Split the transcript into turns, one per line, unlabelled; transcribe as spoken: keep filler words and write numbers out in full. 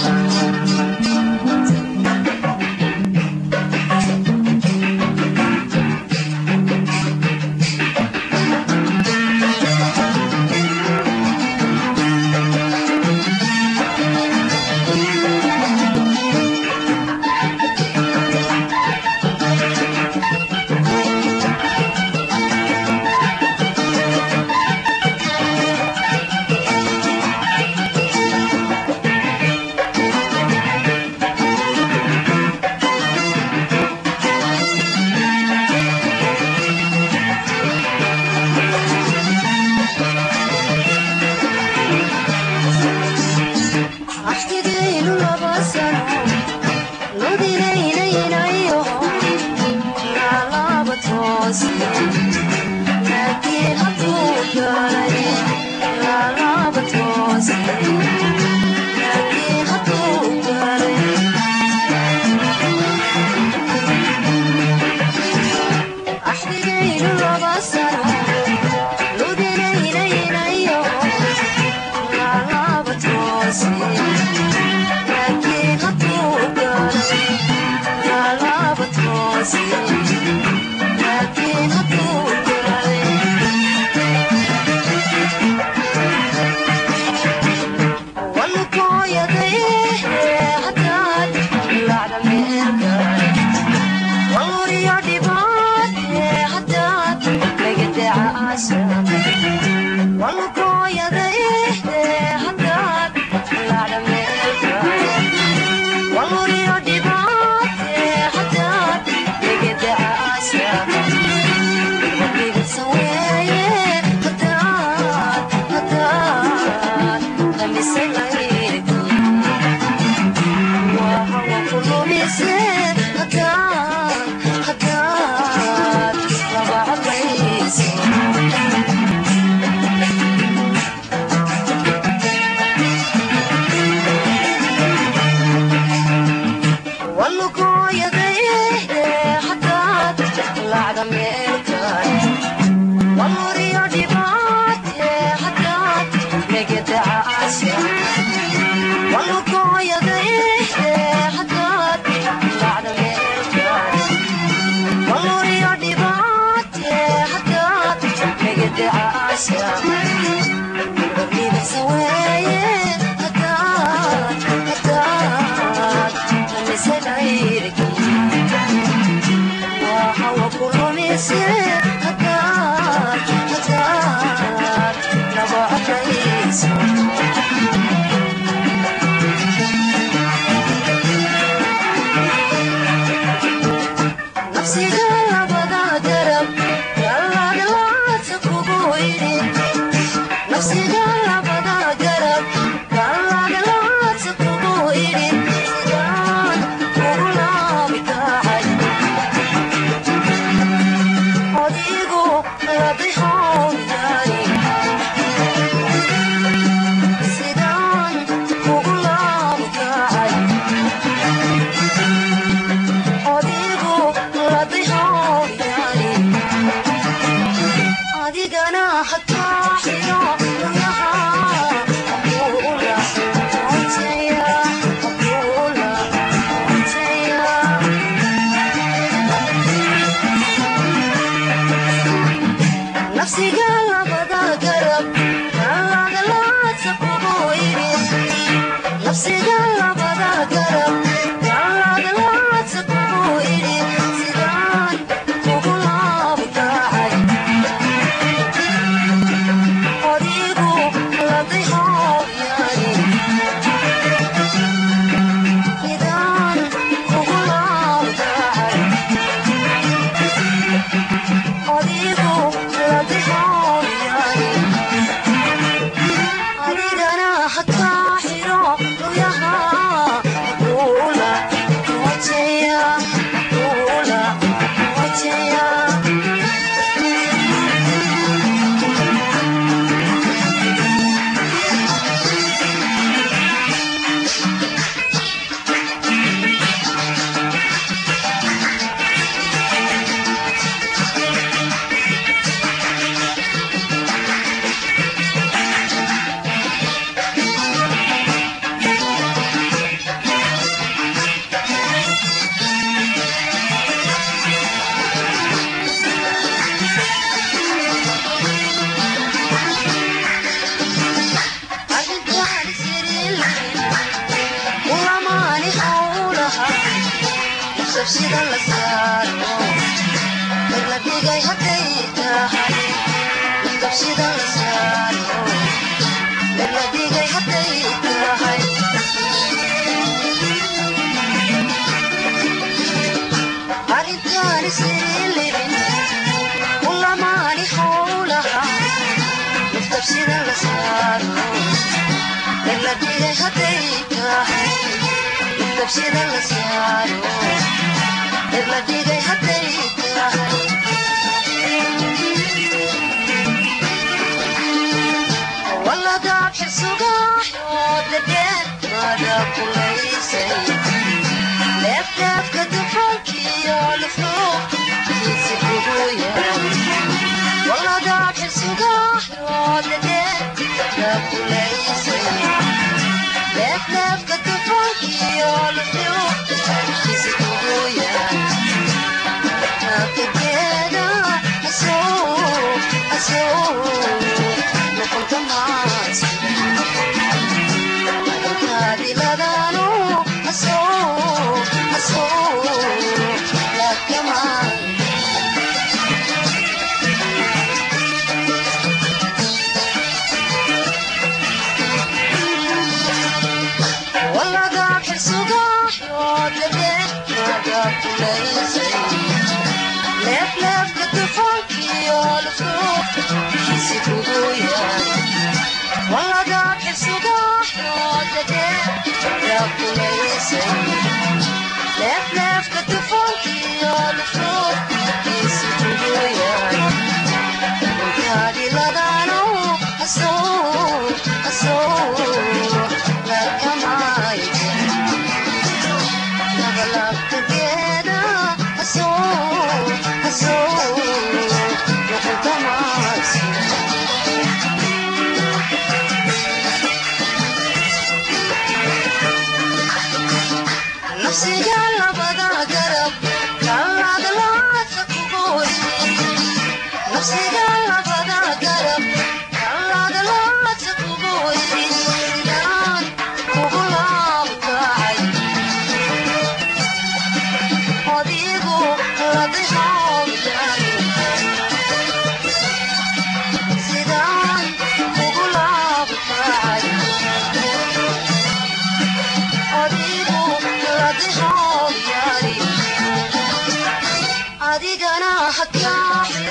حتى حيرة وياها sida la saaro la digay haday tahay sida la saaro la digay haday tahay arintaani silin wala maani hawlaha sida la saaro la digay haday tahay sida la saaro la digay haday tahay wala daab xisuga wadad mada kulaysay leef leef ka dufanki ala fuq sikuya wala daab xisuga wadad mada kulaysay leef leef ka dufanki ala fuq sikuya together so so no contamas diladano so so la cama wala da xisuga wadade mada kulaysay lef lef katufanki all fruit sikuya wala da xisuga wadade ya kulaysay lef lef katufanki all fruit sikuya kadi ladano aso aso la kamay never together aso aso no contamas nafsiga labada garab kalada la takuboy nafsiga labada garab kalada la takuboy sidan kugulam kay odigo ladihom yani sidan kugulam kay odigo ladihom yani adigana hakka